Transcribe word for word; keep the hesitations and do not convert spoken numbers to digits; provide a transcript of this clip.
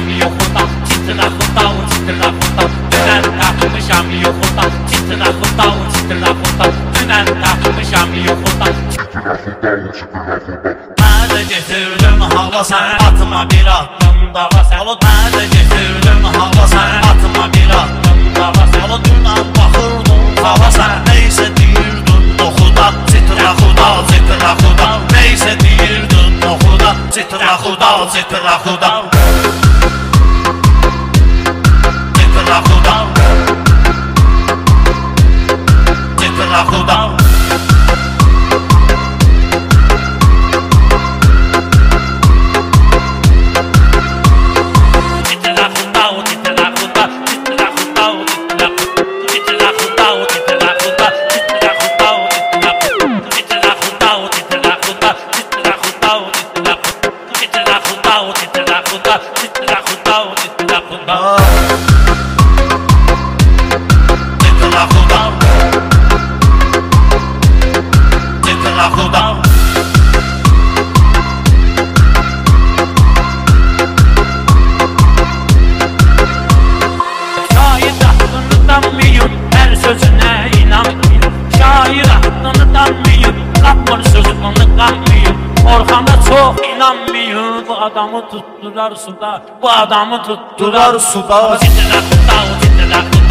takmışam yoxuda, çıtıraqıda, çıtıraqıda. Dünən takmışam yoxuda, çıtıraqıda, çıtıraqıda. Dünən takmışam yoxuda, çıtıraqıda, çıtıraqıda. Mən də getirdim hava sən, atma bir addım dava sən. Mən də getirdim hava sən, atma bir addım dava sən. Dünən baxırdım hava sən, neysə deyirdin noxuda, çıtıraqıda, çıtıraqıda. Neysə deyirdin noxuda, çıtıraqıda, çıtıraqıda. Çıtıraqıda, çıtıraqıda. Orxana çox inanmayın, bu adamı tutdular suda, bu adamı tutdular suda. Çıtıraqıda, çıtıraqıda.